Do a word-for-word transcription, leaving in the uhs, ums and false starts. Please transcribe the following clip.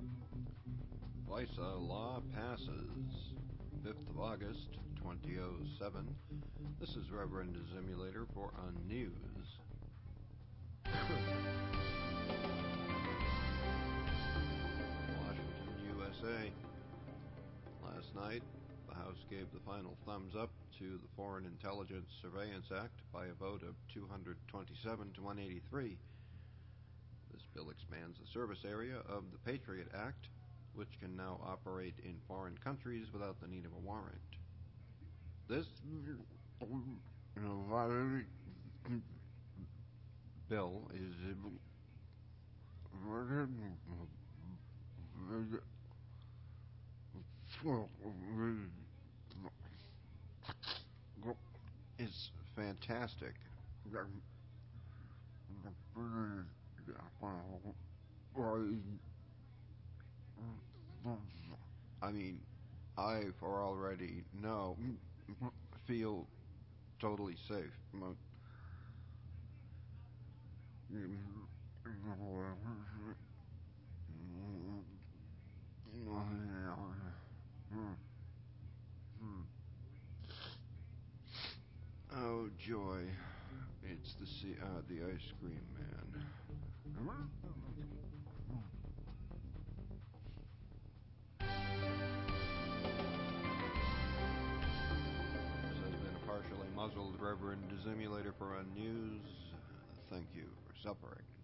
FISA law passes. fifth of August, twenty oh seven. This is Reverend Simulator for Unnews. Washington, U S A. Last night, the House gave the final thumbs up to the Foreign Intelligence Surveillance Act by a vote of two hundred twenty-seven to one hundred eighty-three. This bill expands the service area of the Patriot Act, which can now operate in foreign countries without the need of a warrant. This bill is is fantastic. I mean, I, for already know, feel totally safe. Oh joy! It's the sea, uh, the ice cream man. This has been a partially muzzled Reverend Simulator for Unnews. Thank you for suffering.